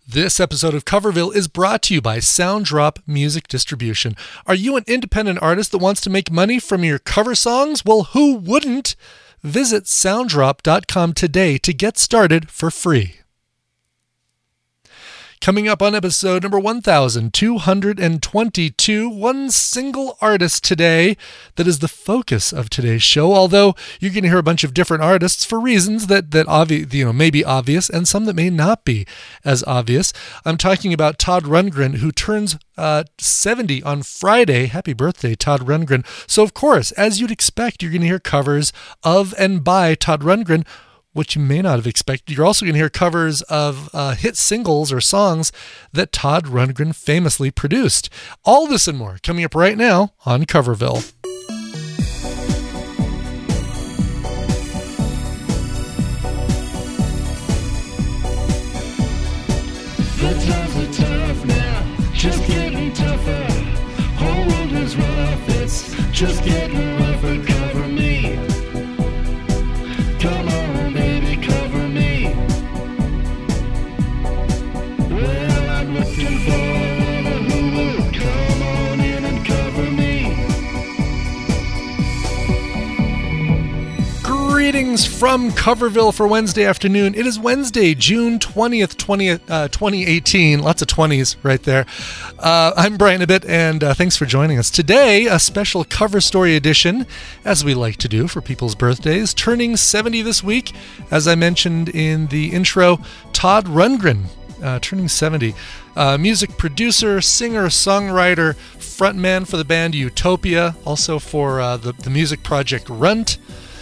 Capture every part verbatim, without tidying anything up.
This episode of Coverville is brought to you by Sounddrop Music Distribution. Are you an independent artist that wants to make money from your cover songs? Well, who wouldn't? Visit sounddrop dot com today to get started for free. Coming up on episode number one thousand two hundred twenty-two, one single artist today that is the focus of today's show, although you're going to hear a bunch of different artists for reasons that, that obvi- you know, may be obvious and some that may not be as obvious. I'm talking about Todd Rundgren, who turns uh, seventy on Friday. Happy birthday, Todd Rundgren. So, of course, as you'd expect, you're going to hear covers of and by Todd Rundgren. What you may not have expected, you're also going to hear covers of uh, hit singles or songs that Todd Rundgren famously produced. All this and more coming up right now on Coverville. The times are tough now, just getting tougher. Whole world is rough, it's just getting rougher. Cover me. Come on, baby, cover me. Well, I'm looking for a lover who will come on in and cover me. Greetings from Coverville for Wednesday afternoon. It is Wednesday, June twentieth, twentieth uh, twenty eighteen. Lots of twenties right there. Uh, I'm Brian Ibbett, and uh, thanks for joining us. Today, a special cover story edition, as we like to do for people's birthdays. Turning seventy this week, as I mentioned in the intro, Todd Rundgren, uh, turning seventy. Uh, music producer, singer, songwriter, frontman for the band Utopia, also for uh, the, the music project Runt.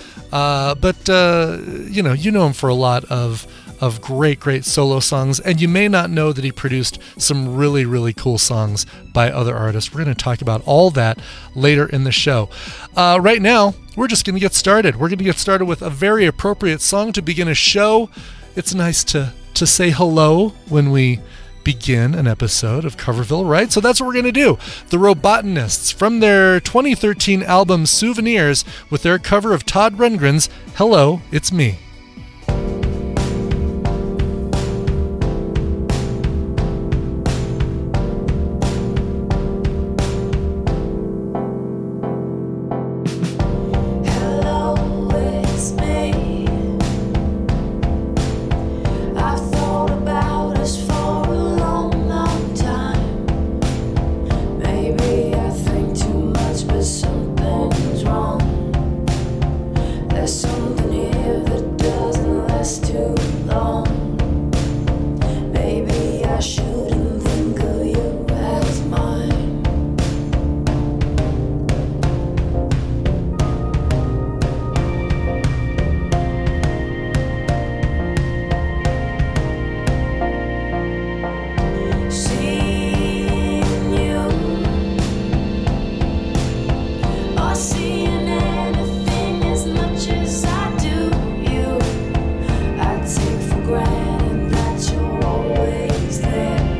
Uh, but, uh, you know, you know him for a lot of of great, great solo songs, and you may not know that he produced some really, really cool songs by other artists. We're going to talk about all that later in the show. Uh, right now, we're just going to get started. We're going to get started with a very appropriate song to begin a show. It's nice to, to say hello when we begin an episode of Coverville, right? So that's what we're going to do. The Robotanists, from their twenty thirteen album Souvenirs, with their cover of Todd Rundgren's Hello, It's Me. Granted that you're always there.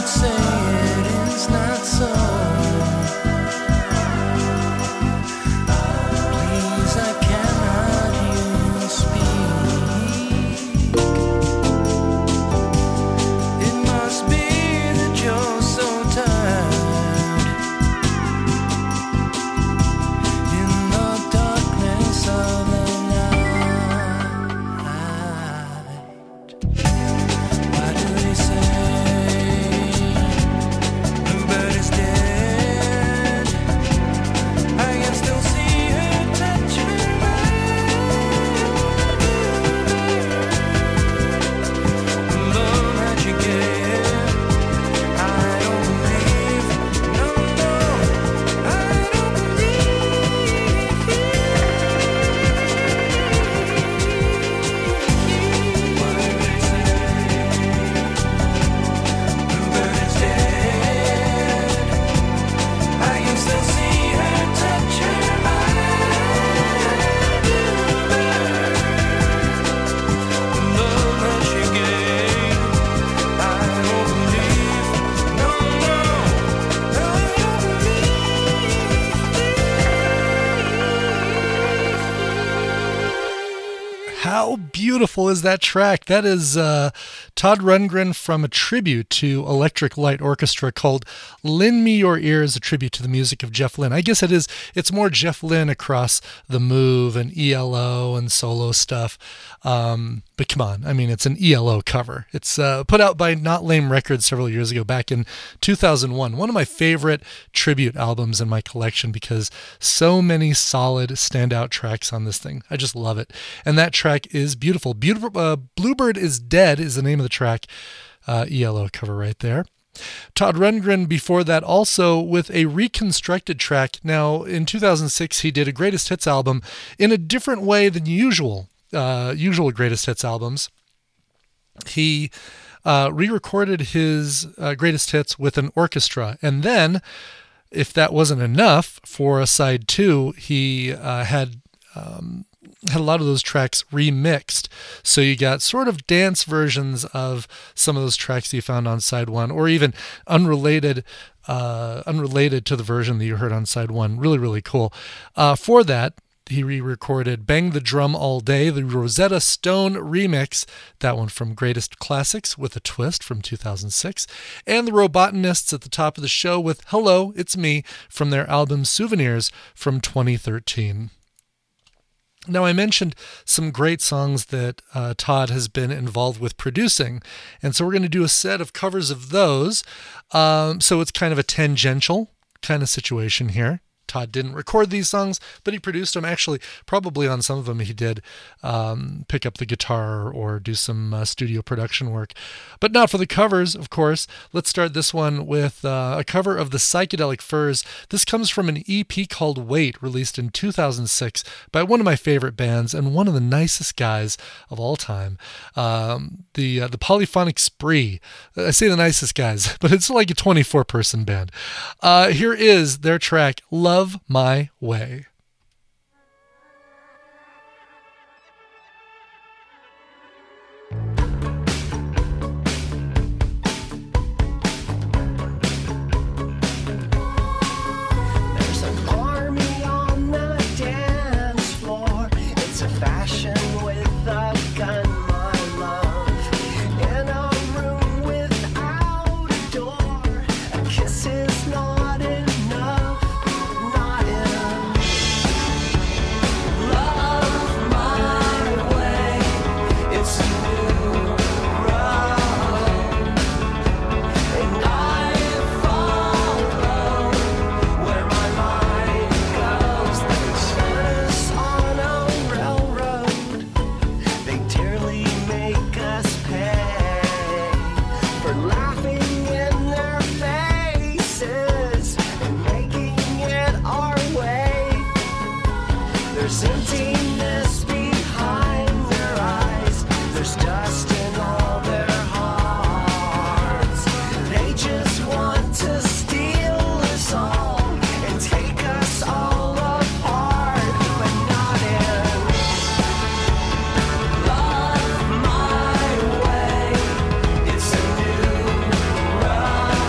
How beautiful is that track? That is uh, Todd Rundgren from a tribute to Electric Light Orchestra called Lend Me Your Ears, a tribute to the music of Jeff Lynne. I guess it is, it's more Jeff Lynne across The Move and E L O and solo stuff. Um, but come on, I mean, it's an E L O cover. It's uh, put out by Not Lame Records several years ago, back in two thousand one. One of my favorite tribute albums in my collection because so many solid standout tracks on this thing. I just love it. And that track is beautiful. Beautiful. Uh, Bluebird is Dead is the name of the track. Uh, E L O cover right there. Todd Rundgren before that also with a reconstructed track. Now, in two thousand six, he did a greatest hits album in a different way than usual. Uh, usual greatest hits albums. He uh, re-recorded his uh, greatest hits with an orchestra, and then, if that wasn't enough for a side two, he uh, had um, had a lot of those tracks remixed. So you got sort of dance versions of some of those tracks you found on side one, or even unrelated. Uh, unrelated to the version that you heard on side one. Really, really cool. Uh, for that, he re-recorded Bang the Drum All Day, the Rosetta Stone remix, that one from Greatest Classics with a Twist from two thousand six, and the Robotanists at the top of the show with Hello, It's Me from their album Souvenirs from twenty thirteen. Now, I mentioned some great songs that uh, Todd has been involved with producing, and so we're going to do a set of covers of those. Um, so it's kind of a tangential kind of situation here. Todd didn't record these songs, but he produced them. Actually, probably on some of them he did um, pick up the guitar or do some uh, studio production work. But not for the covers, of course. Let's start this one with uh, a cover of the Psychedelic Furs. This comes from an E P called Wait, released in two thousand six by one of my favorite bands and one of the nicest guys of all time, um, the uh, the Polyphonic Spree. I say the nicest guys, but it's like a twenty-four person band. Uh, here is their track, Love Love My Way. There's an army on the dance floor. It's a fashion with a gun, my love. In a room without a door, a kiss is not enough. Run.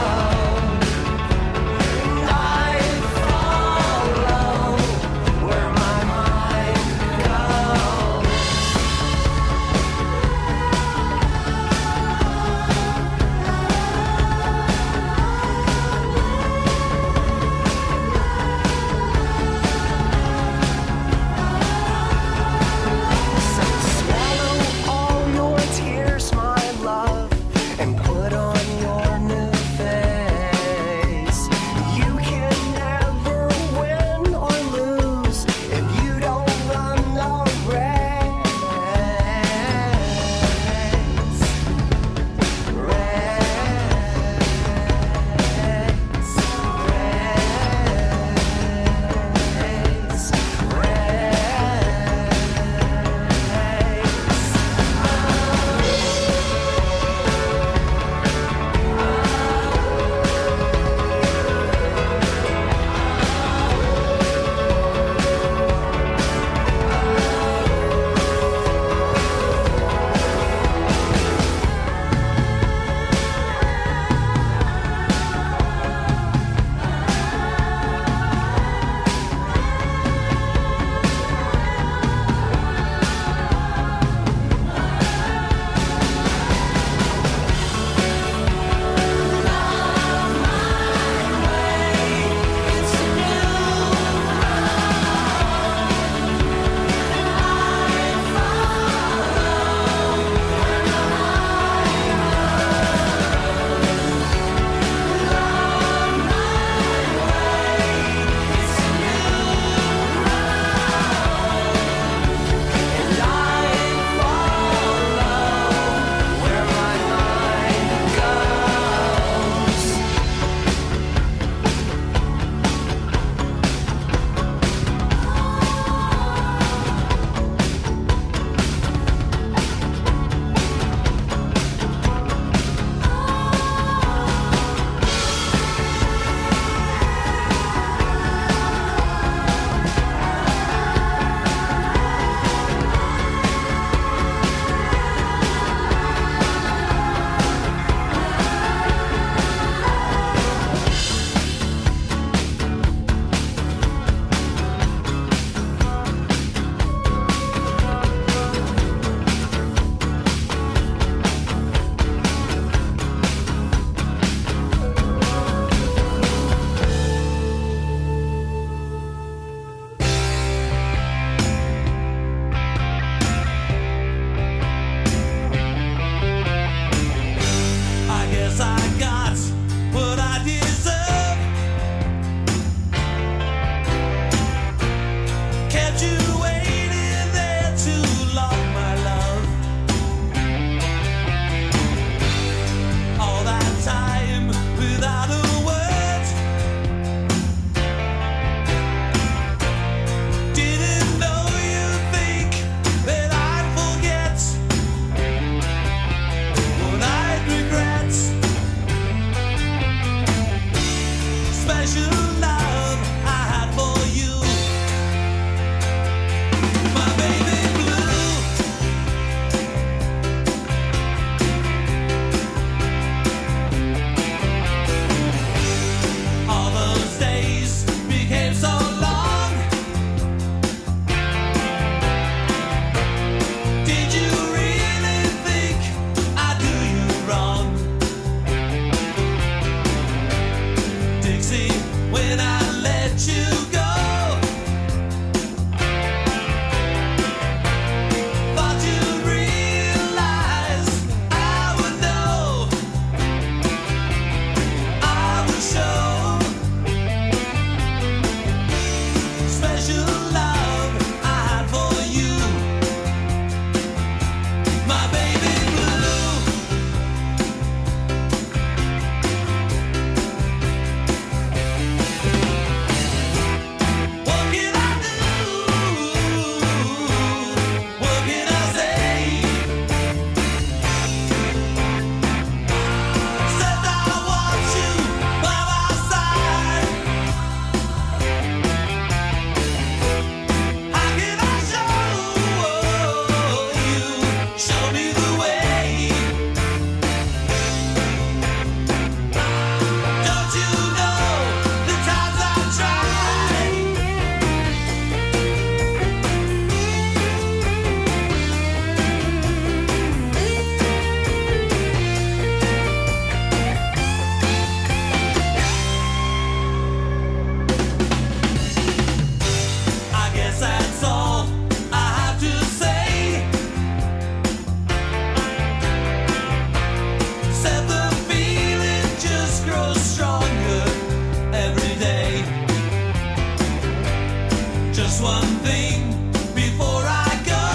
Just one thing before I go.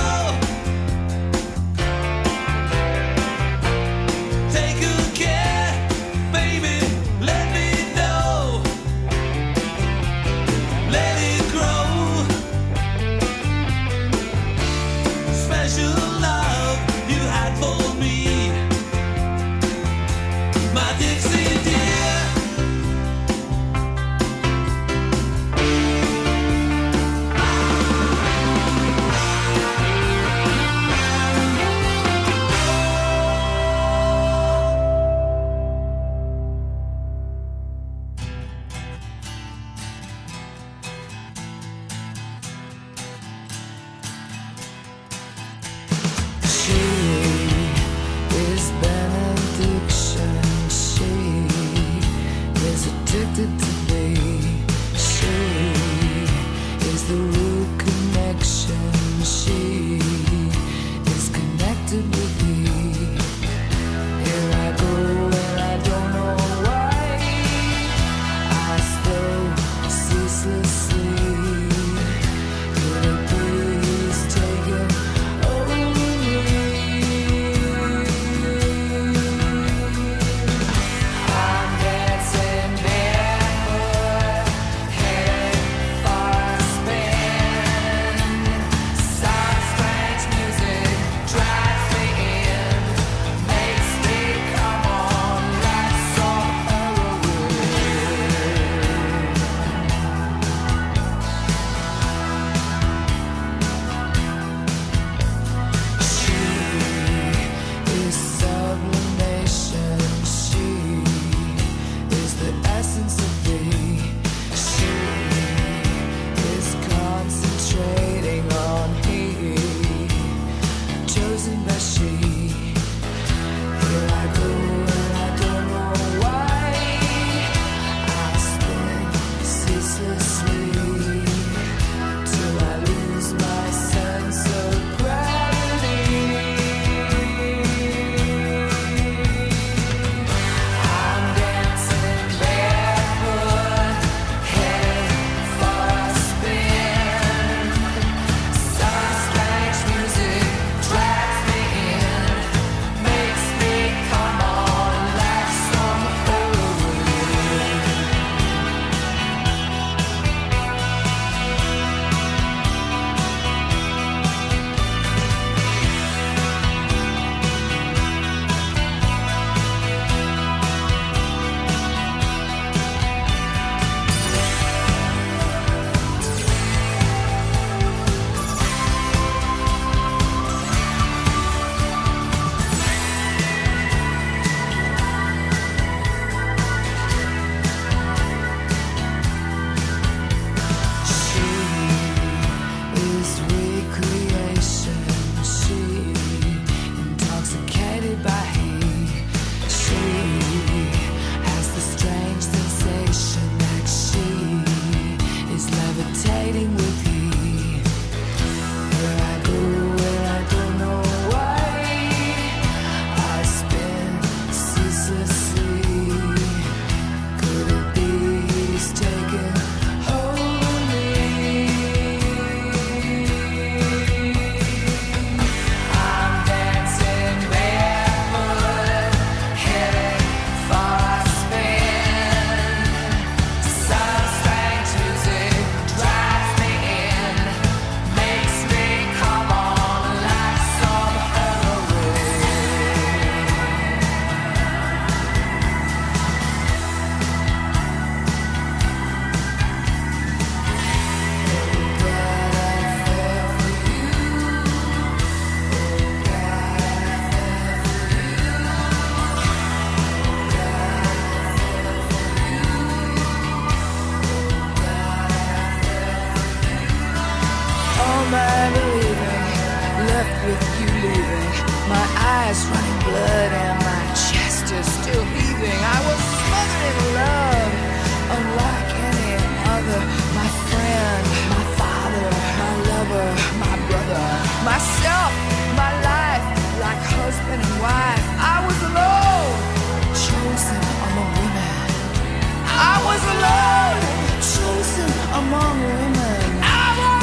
Take good care, baby, let me know. Let it grow. Special love you had for me, my Dixie dear. with you leaving. My eyes running blood and my chest is still heaving. I was smothered in love, unlike any other. My friend, my father, my lover, my brother, myself, my life, like husband and wife. I was alone, chosen among women. I was alone, chosen among women. I was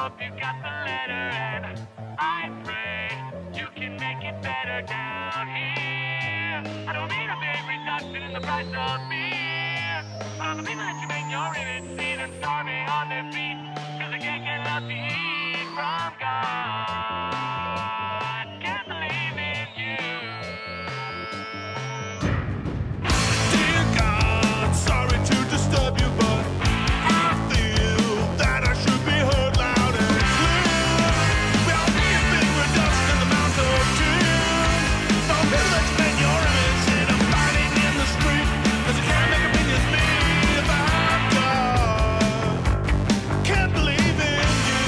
hope you got the letter, and I pray you can make it better down here. I don't mean a big reduction in the price of beer. All the people that you make your image see them starving on their feet, cause they can't get enough to eat from God. Can't believe in you. Dear God, sorry to disturb you, but I feel that I should be heard loud and clear. Well, be a big reduction in the amount of tears. No village men, your image, and I'm fighting in the street, cause you can't make opinions me about God. Can't believe in you.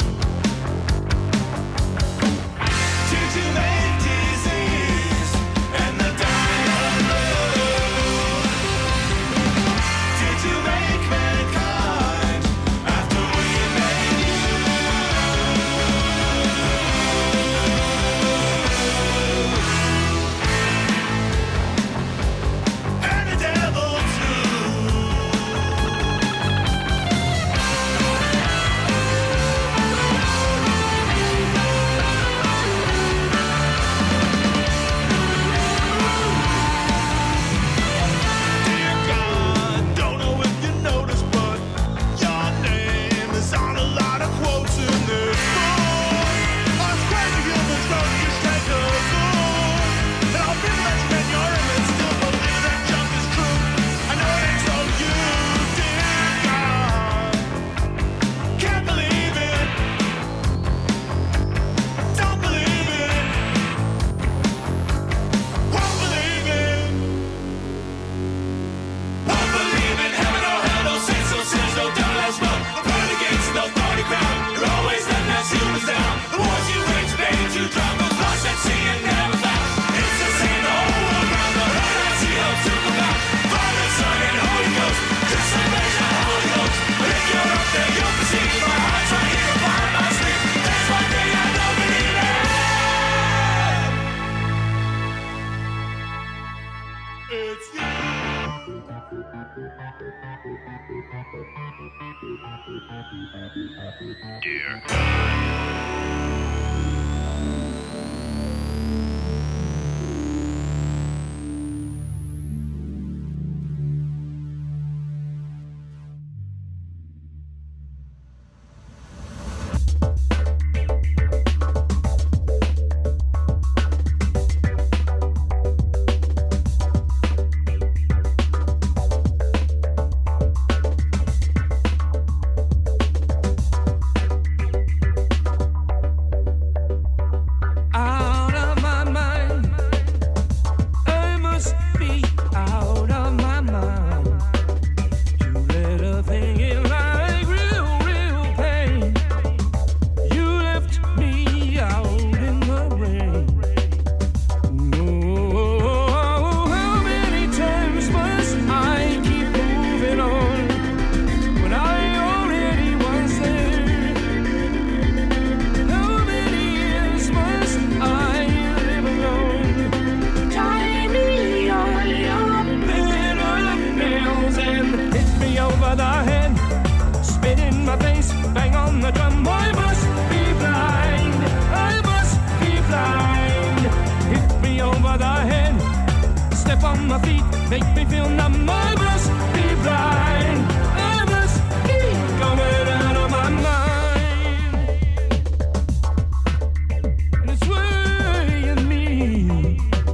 Did you make disease and the dying of love? Did you make mankind after we made you? And the devil too. Dear God, don't know if you noticed, but your name is on a lot of quotes in this book. Us crazy humans don't use take a book. And I'll be legend in your image, still believe that junk is true. I know it ain't so you, dear God. Can't believe it. Don't believe it. Won't believe it. Won't believe in heaven or hell, no saints, no sinners, no devil as well. The pearly gates and no thorny crown. You're always letting us humans down. The wars you wage, made you drown. Those lost at sea and never found. It's the same the whole world round. The herd I see hopes to come out. Father, Son, and Holy Ghost. Just like Major Holy Ghost. But if you're up there, you'll perceive my heart's right here upon my sleeve. That's one thing I don't believe in. It's you. Dear Out of my mind, I must be out of my mind to let a thing in like real, real pain. You left me out in the rain. Oh, how many times must I keep moving on when I already was there? How many years must I live alone? Tie me on your bitter nails and hit me over the head. Spit in my face, bang on the drum. I must be blind. I must be blind. Hit me over the head. Step on my feet, make me feel numb. I must be blind. I must be going out of my mind. And it's weighing me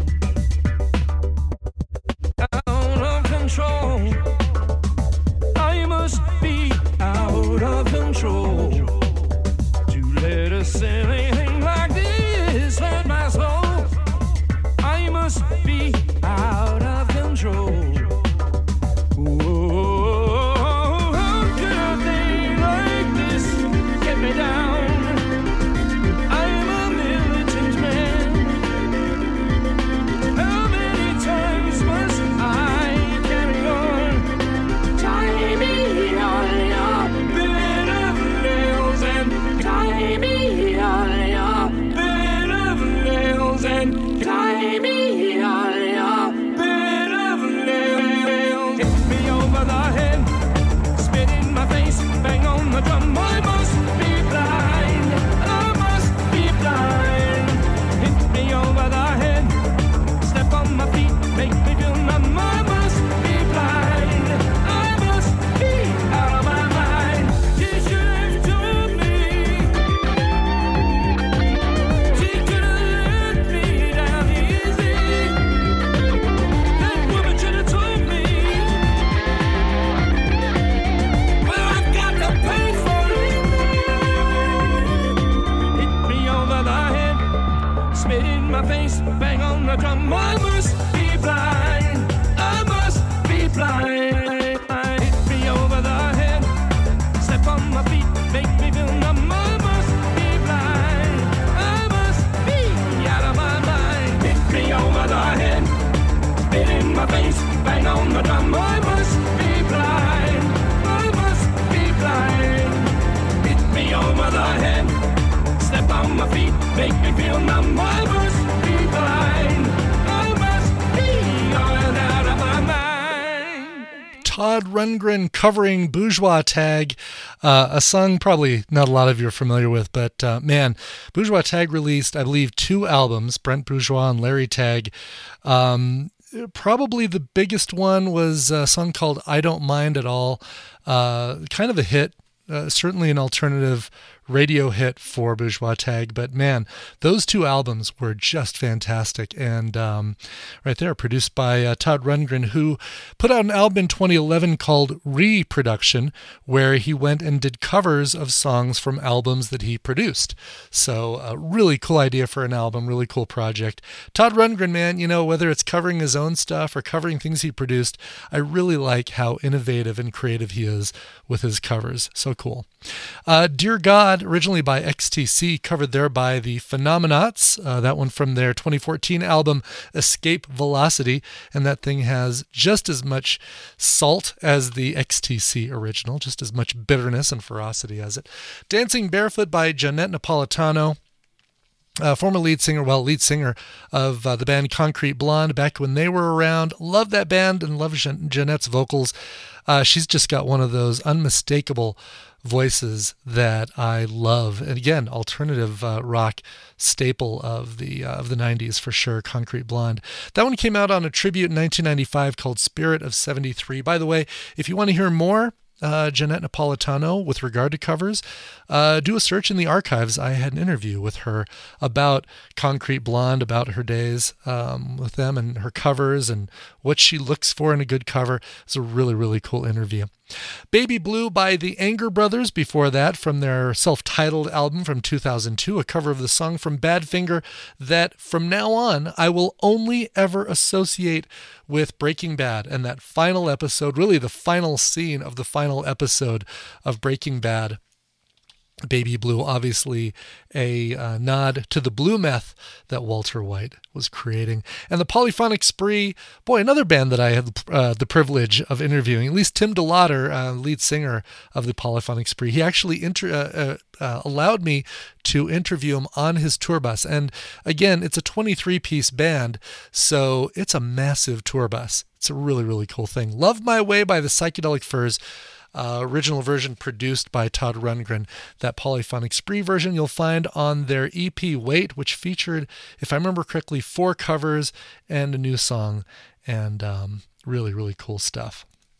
out of control. I must be out of control to let a silly thing like this hurt my soul. I must be out of control. Whoa, how could a thing like this get me down? I'm a militant man. How many times must I carry on? Tie me on your bitter nails and tie me on your bitter nails and tie me on your bitter nails. Hit me over the head, spit in my face, bang on the drum. I must be blind. in my face, bang on the drum. I must be blind, I must be blind. Hit me over the head, step on my feet, make me feel numb. I must be blind, I must be out of my mind. Hit me over the head, spit in my face, bang on the drum. I must be blind, I must be blind. Hit me over the head, step on my feet, make me feel numb. I must be blind, I must be going out of my mind. Todd Rundgren covering Bourgeois Tag, uh, a song probably not a lot of you are familiar with, but uh, man, Bourgeois Tag released, I believe, two albums, Brent Bourgeois and Larry Tag. Um, probably the biggest one was a song called I Don't Mind at All, uh, kind of a hit, uh, certainly an alternative radio hit for Bourgeois Tag, but man, those two albums were just fantastic. And um, right there, produced by uh, Todd Rundgren, who put out an album in twenty eleven called Reproduction, where he went and did covers of songs from albums that he produced. So a really cool idea for an album, really cool project. Todd Rundgren, man, you know, whether it's covering his own stuff or covering things he produced, I really like how innovative and creative he is with his covers. So cool. Uh, Dear God, originally by X T C, covered there by the Phenomenauts, uh, that one from their twenty fourteen album Escape Velocity, and that thing has just as much salt as the X T C original, just as much bitterness and ferocity as it. Dancing Barefoot by Jeanette Napolitano, Uh, former lead singer, well, lead singer of uh, the band Concrete Blonde back when they were around. Love that band and love Jean- Jeanette's vocals. Uh, she's just got one of those unmistakable voices that I love. And again, alternative uh, rock staple of the uh, of the nineties for sure, Concrete Blonde. That one came out on a tribute in nineteen ninety-five called Spirit of seventy-three. By the way, if you want to hear more Uh, Jeanette Napolitano with regard to covers, uh, do a search in the archives. I had an interview with her about Concrete Blonde, about her days um, with them and her covers and what she looks for in a good cover. It's a really, really cool interview. Baby Blue by the Anger Brothers, before that, from their self-titled album from two thousand two, a cover of the song from Badfinger that from now on I will only ever associate with Breaking Bad and that final episode, really the final scene of the final episode of Breaking Bad. Baby Blue, obviously a uh, nod to the blue meth that Walter White was creating. And the Polyphonic Spree, boy, another band that I had uh, the privilege of interviewing, at least Tim DeLauder, uh, lead singer of the Polyphonic Spree. He actually inter- uh, uh, uh, allowed me to interview him on his tour bus. And again, it's a twenty-three piece band, so it's a massive tour bus. It's a really, really cool thing. Love My Way by the Psychedelic Furs. Uh, original version produced by Todd Rundgren. That Polyphonic Spree version you'll find on their E P Wait, which featured, if I remember correctly, four covers and a new song, and um, really, really cool stuff.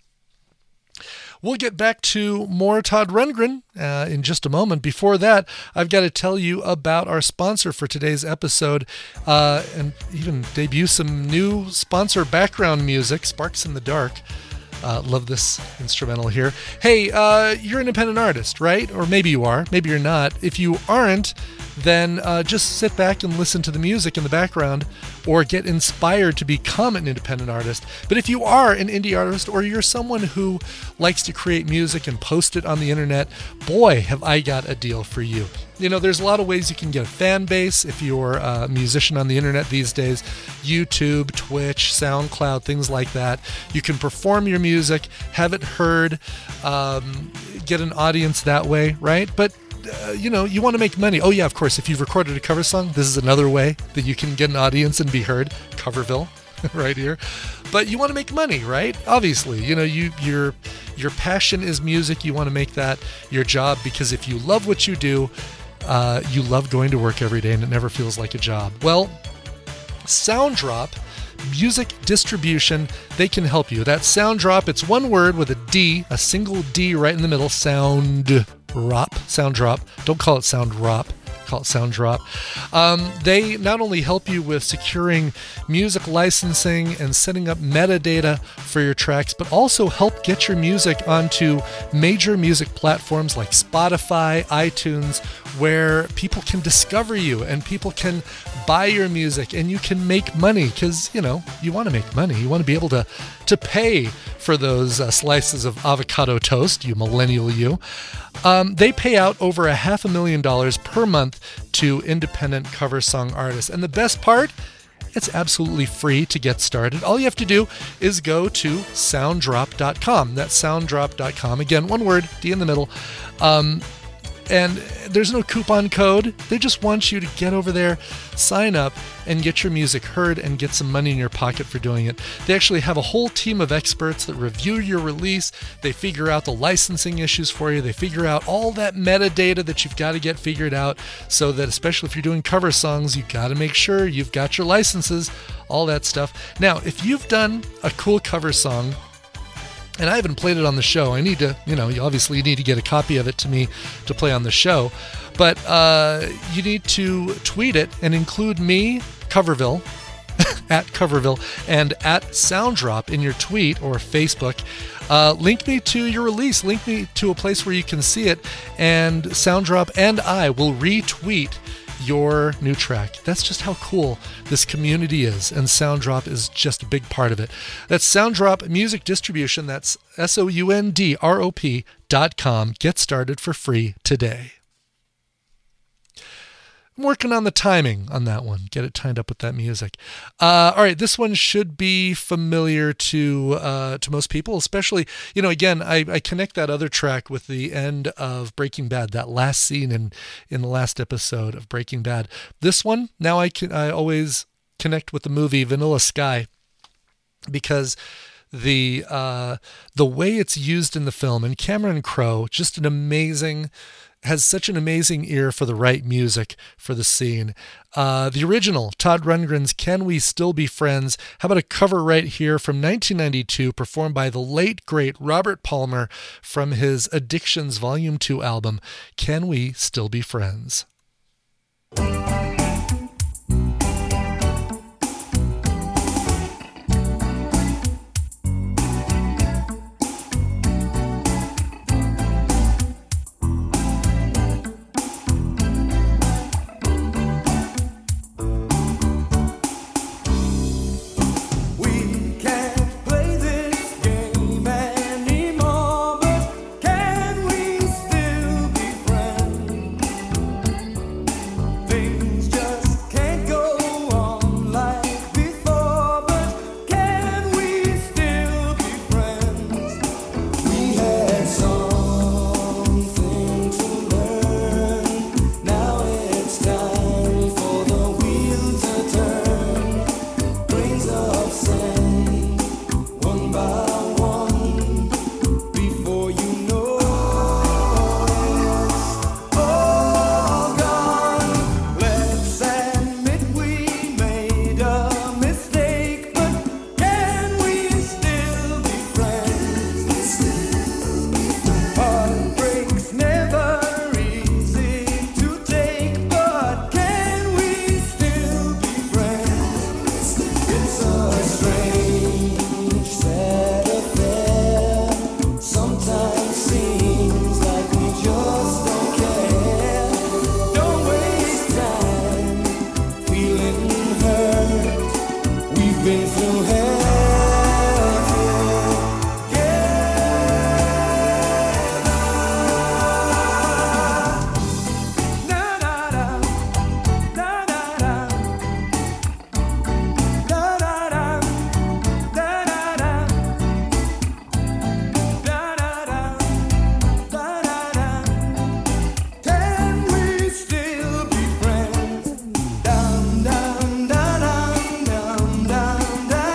We'll get back to more Todd Rundgren uh, in just a moment. Before that, I've got to tell you about our sponsor for today's episode, uh, and even debut some new sponsor background music, Sparks in the Dark. Uh, love this instrumental here. Hey, uh, you're an independent artist, right? Or maybe you are, maybe you're not. If you aren't, then uh, just sit back and listen to the music in the background or get inspired to become an independent artist. But if you are an indie artist or you're someone who likes to create music and post it on the internet, boy, have I got a deal for you. You know, there's a lot of ways you can get a fan base if you're a musician on the internet these days. YouTube, Twitch, SoundCloud, things like that. You can perform your music, have it heard, um, get an audience that way, right? But Uh, you know, you want to make money. Oh yeah, of course, if you've recorded a cover song, this is another way that you can get an audience and be heard. Coverville, right here. But you want to make money, right? Obviously, you know, you your your passion is music. You want to make that your job, because if you love what you do, uh, you love going to work every day and it never feels like a job. Well, Sounddrop Music Distribution, they can help you. That Sounddrop, it's one word with a D, a single D right in the middle. Sound Drop, Sounddrop. Don't call it Sounddrop. Call it Sounddrop. Um, they not only help you with securing music licensing and setting up metadata for your tracks, but also help get your music onto major music platforms like Spotify, iTunes, where people can discover you and people can buy your music and you can make money because, you know, you want to make money. You want to be able to, to pay for those uh, slices of avocado toast, you millennial you. Um, they pay out over a half a million dollars per month to independent cover song artists. And the best part, it's absolutely free to get started. All you have to do is go to sound drop dot com. That's sound drop dot com. Again, one word, D in the middle. Um, and there's no coupon code. They just want you to get over there, sign up, and get your music heard and get some money in your pocket for doing it. They actually have a whole team of experts that review your release. They figure out the licensing issues for you. They figure out all that metadata that you've got to get figured out so that, especially if you're doing cover songs, you've got to make sure you've got your licenses, all that stuff. Now, if you've done a cool cover song, and I haven't played it on the show. I need to, you know, you obviously need to get a copy of it to me to play on the show. But uh, you need to tweet it and include me, Coverville, at Coverville, and at Sounddrop in your tweet or Facebook. Uh, link me to your release. Link me to a place where you can see it. And Sounddrop and I will retweet your new track. That's just how cool this community is, and Sounddrop is just a big part of it. That's Sounddrop Music Distribution. That's S O U N D R O P dot com. Get started for free today. I'm working on the timing on that one. Get it timed up with that music. Uh, all right, this one should be familiar to uh, to most people, especially, you know, again, I, I connect that other track with the end of Breaking Bad, that last scene in, in the last episode of Breaking Bad. This one, now I can I always connect with the movie Vanilla Sky because the uh, the way it's used in the film, and Cameron Crowe, just an amazing has such an amazing ear for the right music for the scene. Uh, the original, Todd Rundgren's Can We Still Be Friends? How about a cover right here from nineteen ninety-two, performed by the late, great Robert Palmer from his Addictions Volume two album, Can We Still Be Friends? Down, down, down, down, down.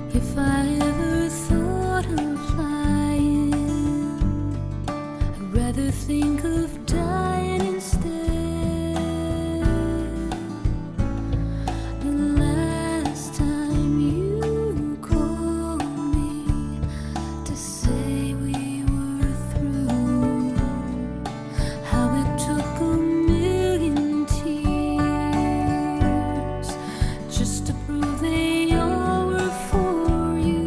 If I ever thought of flying, I'd rather think of dying instead. The last time you called me to say we were through, how it took a million tears just to prove they all were for you.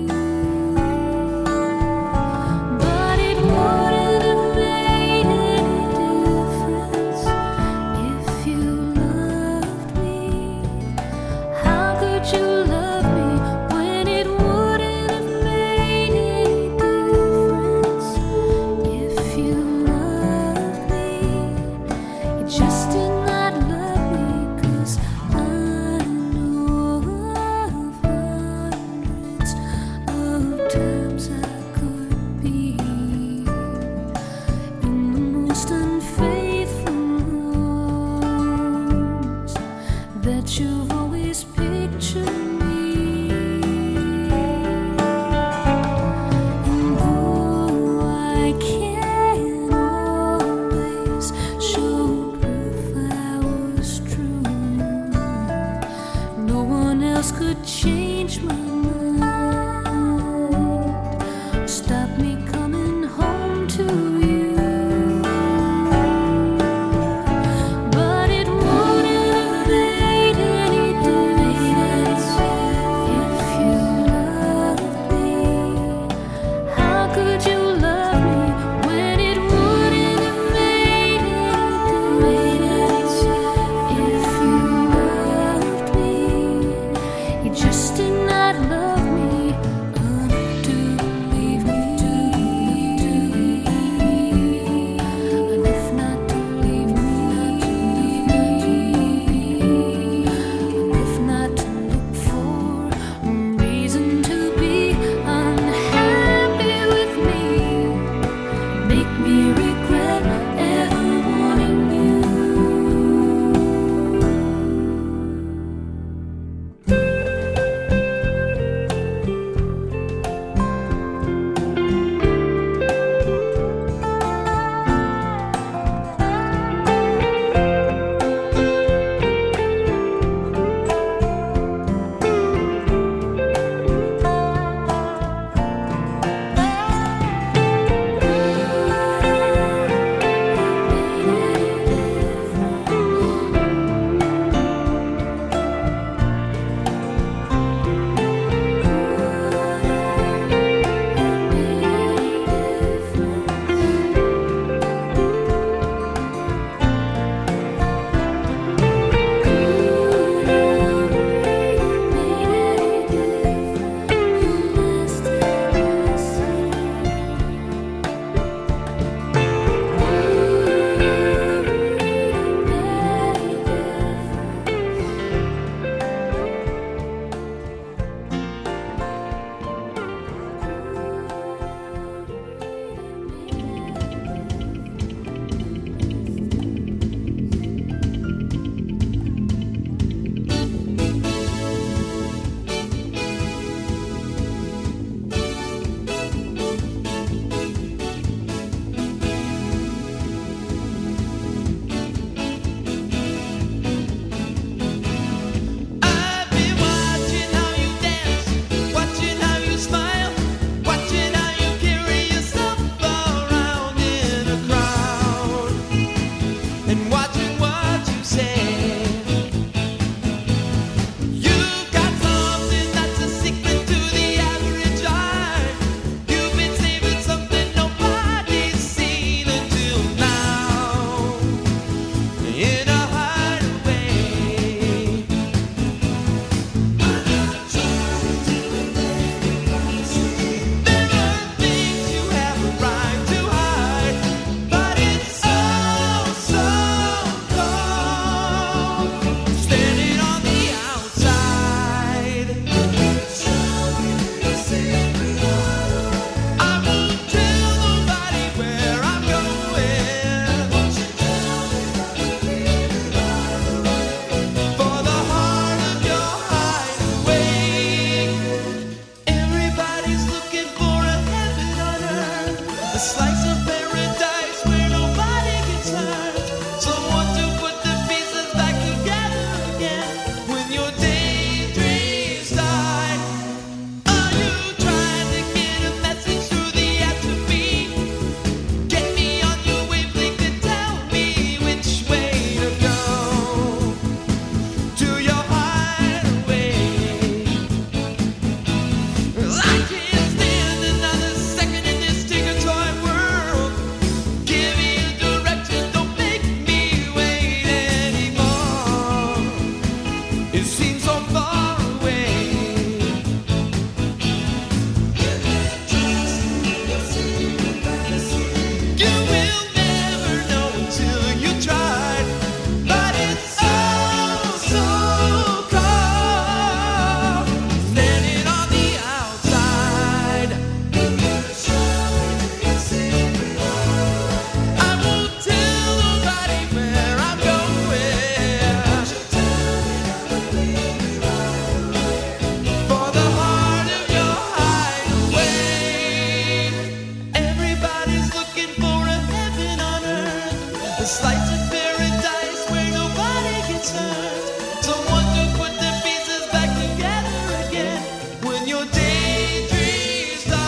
your daydreams die.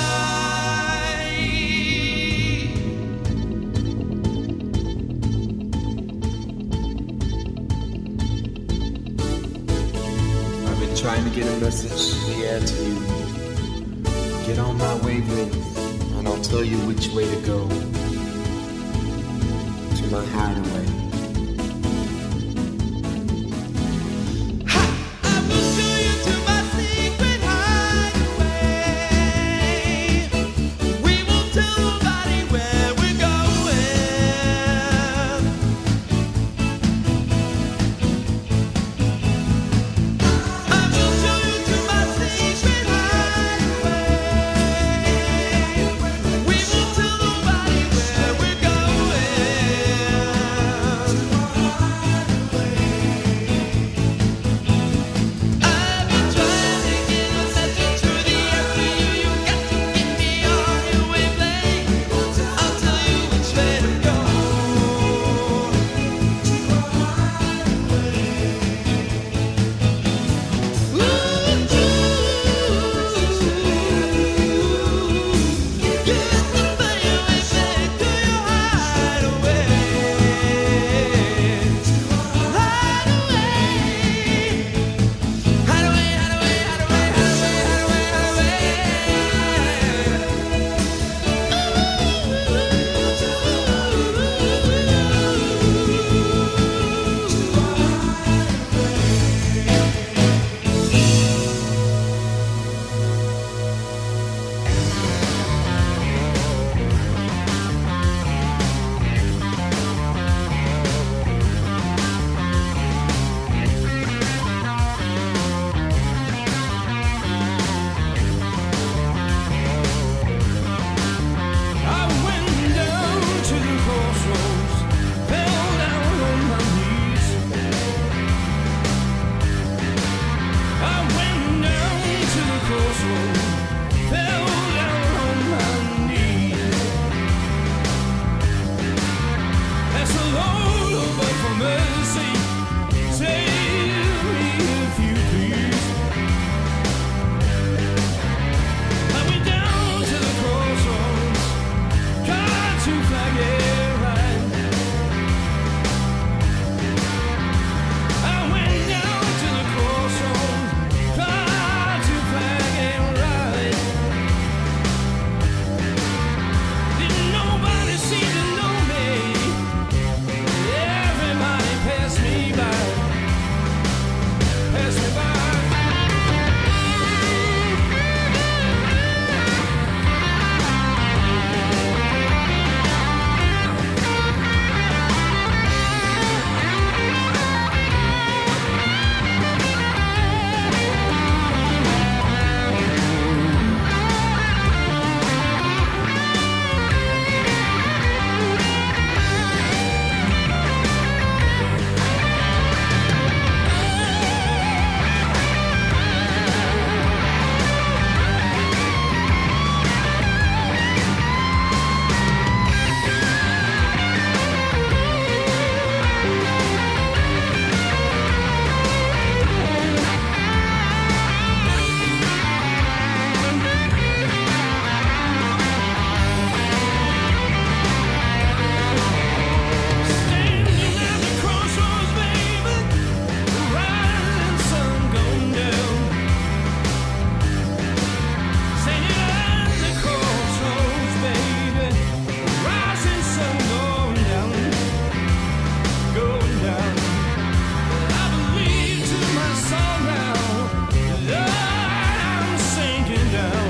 I've been trying to get a message in the air to you. Get on my wavelength, and I'll tell you which way to go. To my hideaway. I will show you to my secret hideaway. We won't tell nobody where we're going. I will show you to my secret hideaway. We won't tell nobody where we're I've been trying to get a message through the air for you. You got to get me on your wavelength. I'll tell you which way to go. Ooh, you got to find your way back to your hideaway. Hideaway. Hideaway, hideaway, hideaway, hideaway, I went down to the crossroads, fell down on my knees. I went down to the crossroads, fell down on my knees. Asked the Lord above for mercy, save me if you please. I went down to the crossroads, tried to flag it right. I went down to the crossroads, tried to flag it right. Didn't nobody seem to know me. Everybody passed me by, passed me by. Standing at the crossroads, baby, the rising sun going down. Standing at the crossroads, baby, the rising sun going down, going down. I believe to my soul now that I'm sinking down.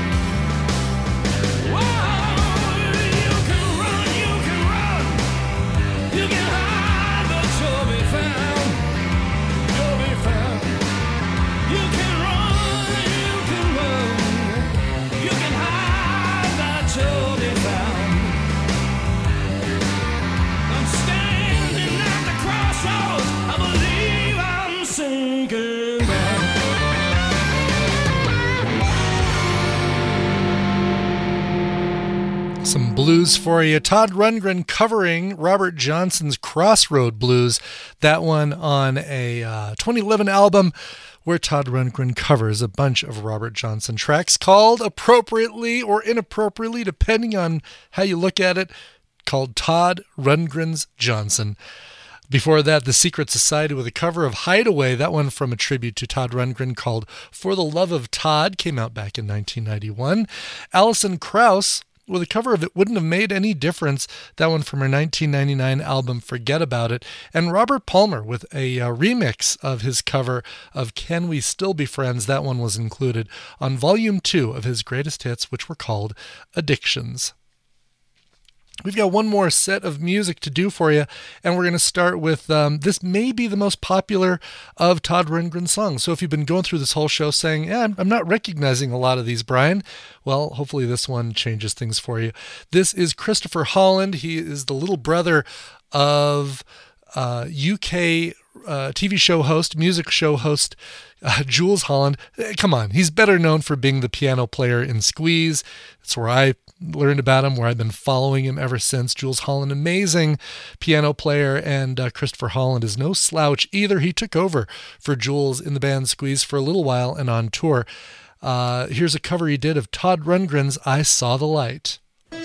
Whoa, you can run, you can run. You can hide, but you'll be found. You'll be found. You can run, you can run. You can hide, but you'll be found. I'm standing at the crossroads. I believe I'm sinking down. Some blues for you. Todd Rundgren covering Robert Johnson's Crossroad Blues. That one on a uh, twenty eleven album where Todd Rundgren covers a bunch of Robert Johnson tracks called, appropriately or inappropriately, depending on how you look at it, called Todd Rundgren's Johnson. Before that, The Secret Society with a cover of Hideaway, that one from a tribute to Todd Rundgren called For the Love of Todd, came out back in nineteen ninety-one. Alison Krauss with a cover of It Wouldn't Have Made Any Difference, that one from her nineteen ninety-nine album Forget About It. And Robert Palmer with a uh, remix of his cover of Can We Still Be Friends, that one was included on volume two of his greatest hits, which were called Addictions. We've got one more set of music to do for you, and we're going to start with, um, this may be the most popular of Todd Rundgren's songs. So if you've been going through this whole show saying, yeah, I'm, I'm not recognizing a lot of these, Brian, well, hopefully this one changes things for you. This is Christopher Holland. He is the little brother of uh, U K uh, T V show host, music show host, Uh, Jules Holland. Eh, Come on, he's better known for being the piano player in Squeeze. That's where I learned about him, where I've been following him ever since. Jules Holland, amazing piano player, and uh, Christopher Holland is no slouch either. He took over for Jules in the band Squeeze for a little while and on tour. Uh, here's a cover he did of Todd Rundgren's I Saw the Light.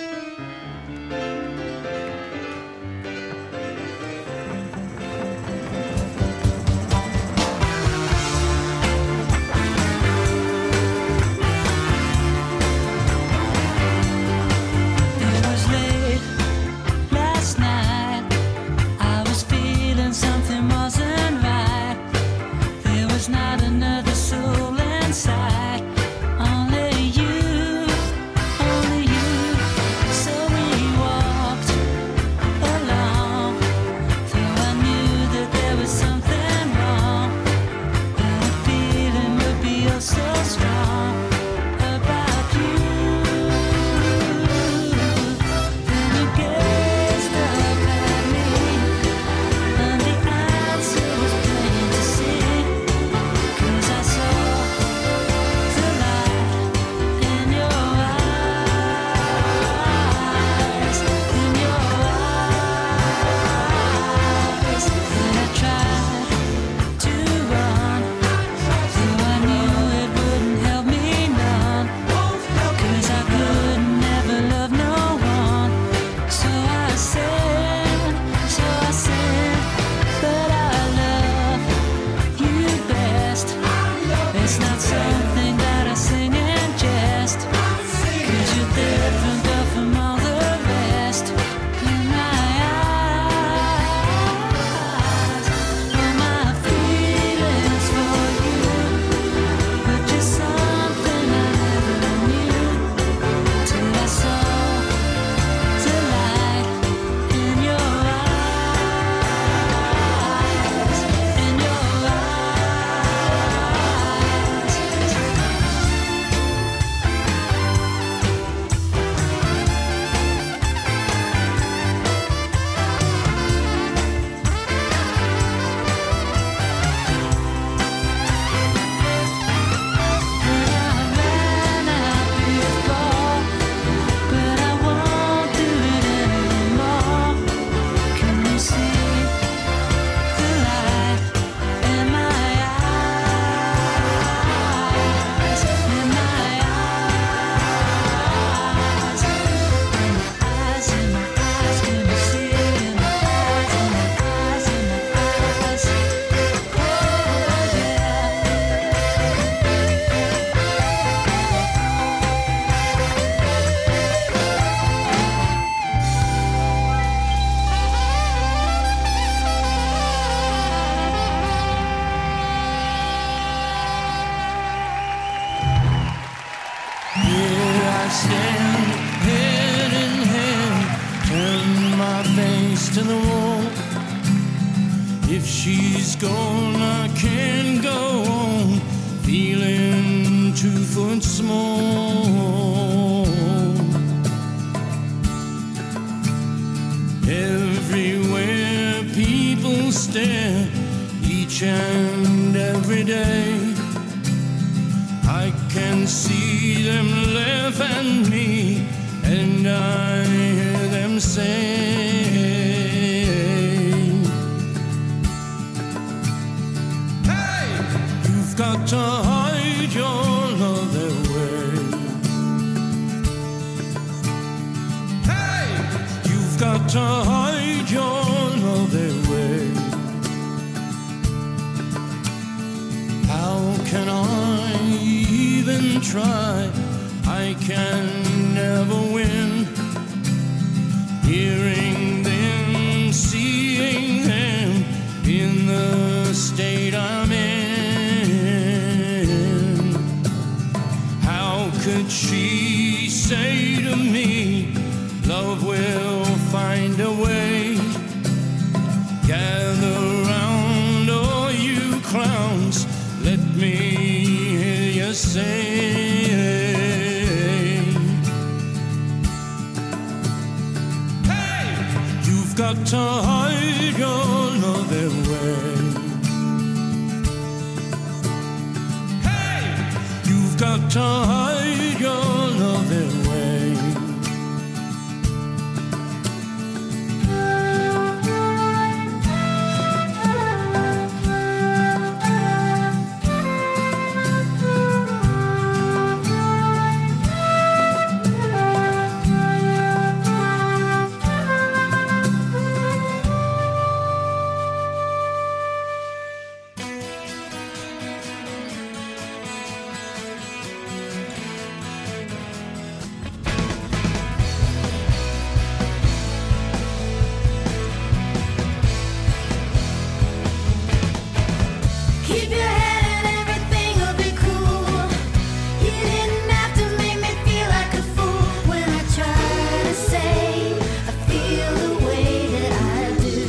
It was late last night. I was feeling something wasn't right. There was not another soul inside. Only you, only you. So we walked along. Though I knew that there was something wrong. And the feeling would be oh so strong about you. Then you gazed up at me, and the answer was plain to see. 'Cause I saw the light in your eyes, in your eyes. And I tried to run, though I knew it wouldn't help me none. 'Cause I could never love no one. So I said, so I said, but I love you best. It's not something that I sing in jest. 'Cause you're different but from all the rest. In my eyes, all my feelings for you were just something I never knew. Till I saw the light in your eyes, in your eyes. Ran out before, but I won't do it anymore. Can you see the light in my eyes? In my eyes, in my eyes, in my eyes. Can you see it in my eyes? In my eyes, in my eyes. Oh Here I stand, head in hand, turn my face to the wall. If she's gone, I can't go on, feeling two foot small. Everywhere people stare, each and every day. I can see them laugh at me, and I hear them say, hey, you You've got to hide your love away. Hey! You've got to hide your love away. How can I even try? I can never win. Hearing them, seeing them in the state I'm in. How could she say to me, love will find a way? Gather round, all you clowns, let me hear you say. You've got to hide your love away. Hey! You've got to hide your love away. Keep your head and everything will be cool. You didn't have to make me feel like a fool when I try to say I feel the way that I do.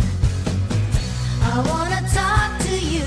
I wanna talk to you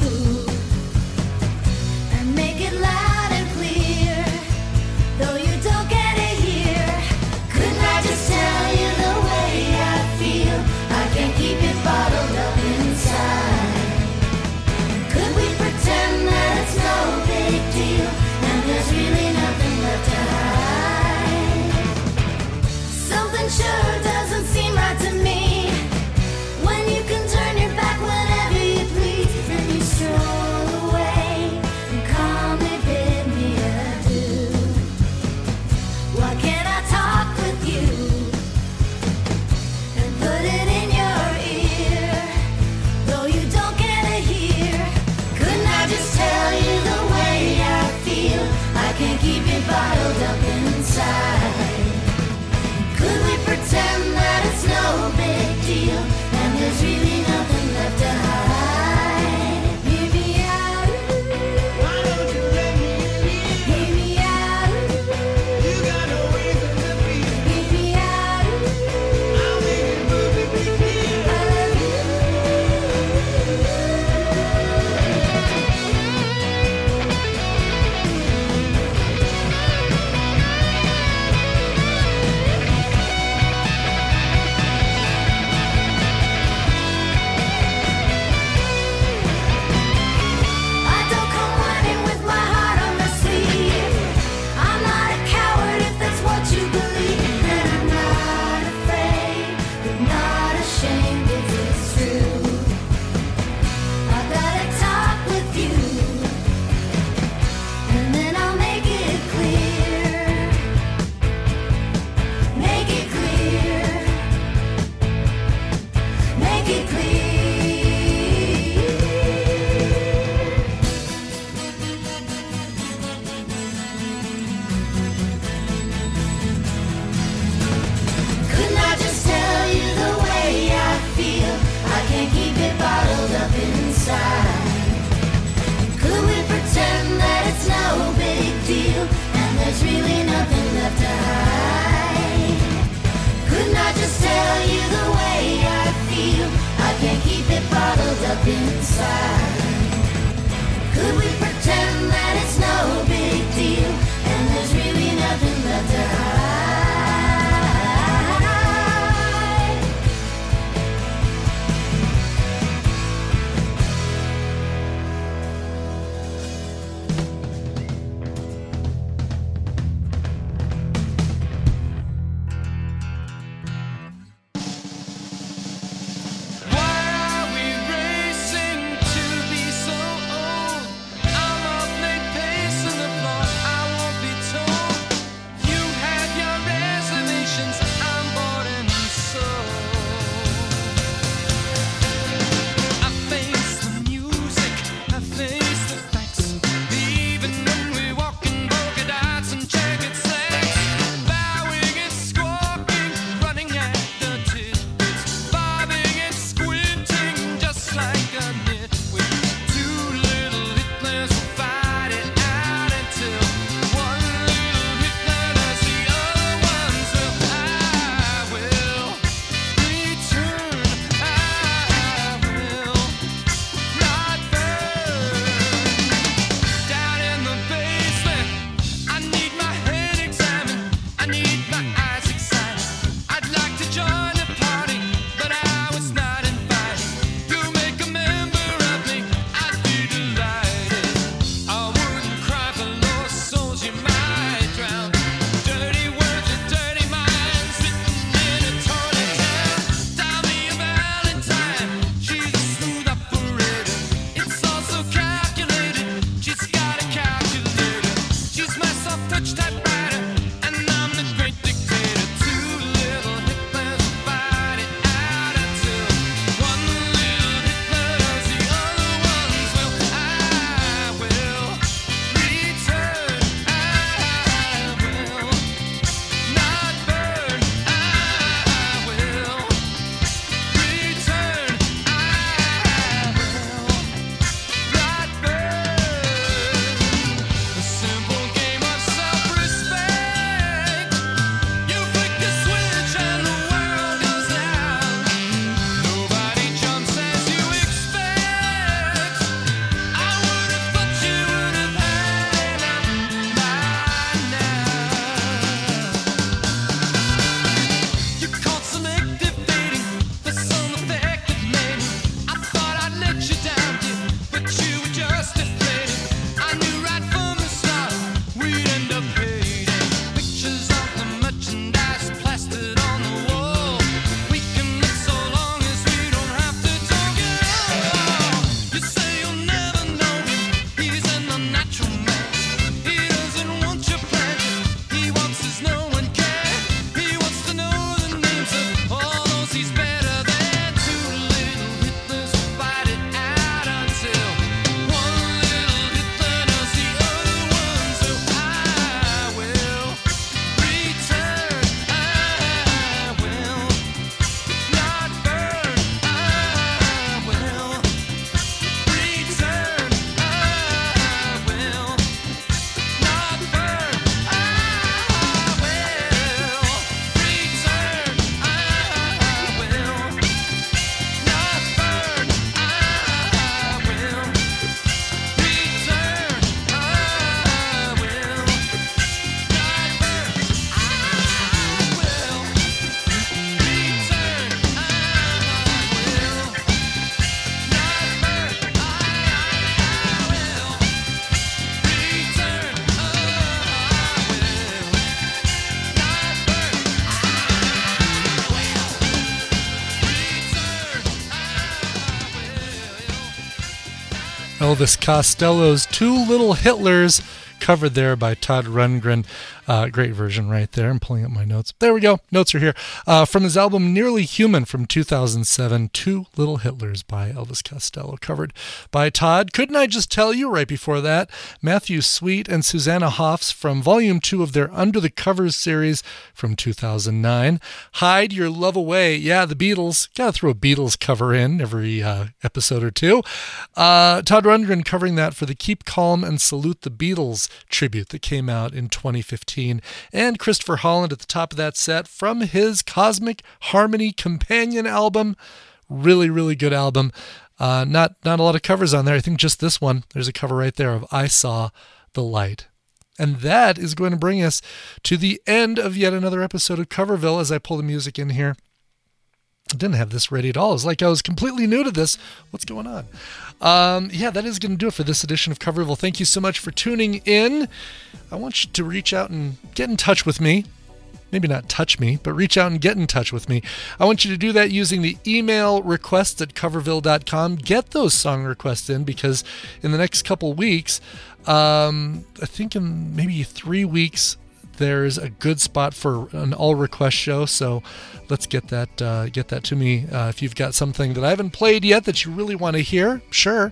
and make it loud and clear, though you don't get it here. Couldn't I just tell you the way I feel? I can't keep it bottled up inside. Could we pretend that it's no big deal and there's really nothing left to hide? Something sure doesn't seem right to me when you can turn your back whenever you please and you stroll away and calmly bid me adieu. Why can't I talk with you and put it in your ear, though you don't get it here? Couldn't I just tell you the way I feel? I can't keep it bottled up inside. Could we pretend that it's no big deal and there's really nothing left to hide? Hear me out. Why don't you let me in? Hear me out. You got no reason to be. Hear me out. I'll make it perfectly clear. I love you. I don't come running with my heart on my sleeve. I'm not a coward if that's what you believe. And I'm not afraid, but not ashamed if it's true. I gotta talk with you, and then I'll make it clear. Make it clear. Make it clear. Couldn't I just tell you the way I feel? I can't keep it bottled up inside. Could we pretend that it's no big deal and there's really nothing left to hide? Couldn't I just tell you the way I feel? I can't keep it bottled up inside. Could we pretend that it's no big deal and there's really nothing left to hide? Why are we racing to be so old? I Elvis Costello's Two Little Hitlers, covered there by Todd Rundgren. Uh, great version right there. I'm pulling up my notes. There we go. Notes are here. Uh, from his album Nearly Human from two thousand seven, Two Little Hitlers by Elvis Costello, covered by Todd. Couldn't I Just Tell You right before that? Matthew Sweet and Susanna Hoffs from Volume two of their Under the Covers series from two thousand nine. Hide Your Love Away. Yeah, the Beatles. Got to throw a Beatles cover in every uh, episode or two. Uh, Todd Rundgren covering that for the Keep Calm and Salute the Beatles tribute that came out in twenty fifteen. And Christopher Holland at the top of that set from his Cosmic Harmony Companion album. Really, really good album. Uh, not not a lot of covers on there. I think just this one. There's a cover right there of I Saw the Light. And that is going to bring us to the end of yet another episode of Coverville as I pull the music in here. I didn't have this ready at all. It's like I was completely new to this. What's going on? Um, yeah, that is going to do it for this edition of Coverville. Thank you so much for tuning in. I want you to reach out and get in touch with me. Maybe not touch me, but reach out and get in touch with me. I want you to do that using the email requests at coverville dot com. Get those song requests in, because in the next couple weeks, um, I think in maybe three weeks, there's a good spot for an all request show. So let's get that uh, get that to me. Uh, if you've got something that I haven't played yet that you really want to hear, sure.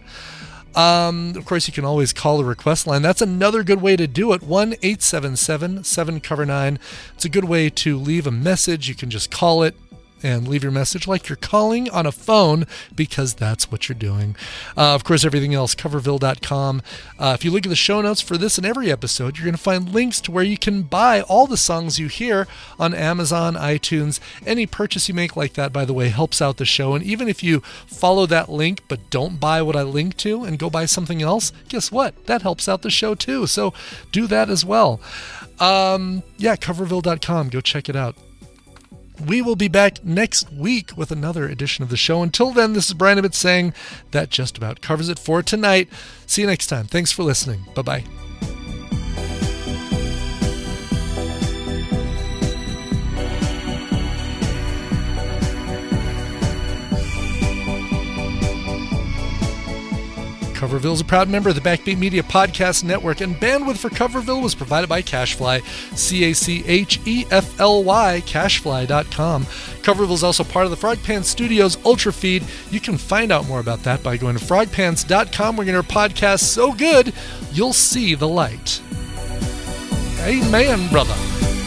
Um, of course, you can always call the request line. That's another good way to do it. one eight seven seven seven cover nine. It's a good way to leave a message. You can just call it and leave your message like you're calling on a phone, because that's what you're doing. Uh, of course, everything else, coverville dot com. Uh, if you look at the show notes for this and every episode, you're going to find links to where you can buy all the songs you hear on Amazon, iTunes. Any purchase you make like that, by the way, helps out the show. And even if you follow that link but don't buy what I link to and go buy something else, guess what? That helps out the show too. So do that as well. Um, yeah, coverville dot com. Go check it out. We will be back next week with another edition of the show. Until then, this is Brian Ibbott saying that just about covers it for tonight. See you next time. Thanks for listening. Bye-bye. Coverville is a proud member of the Backbeat Media Podcast Network, and bandwidth for Coverville was provided by Cachefly, C A C H E F L Y, cachefly dot com. Coverville is also part of the Frog Pants Studios Ultra Feed. You can find out more about that by going to frog pants dot com. We're going to podcast so good, you'll see the light. Amen, brother.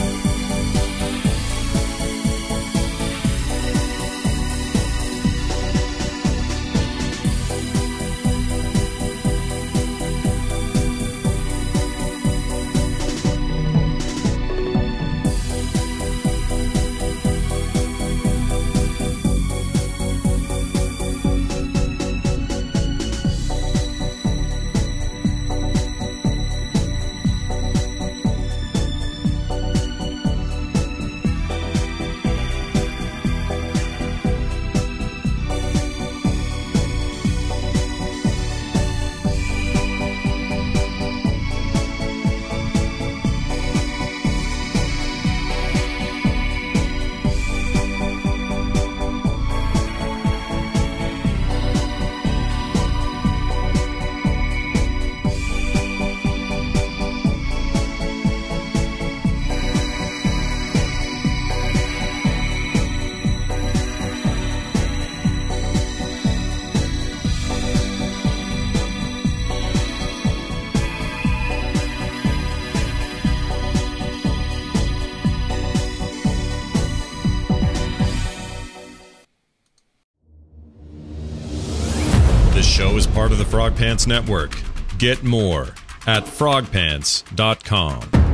This show is part of the Frog Pants Network. Get more at frog pants dot com.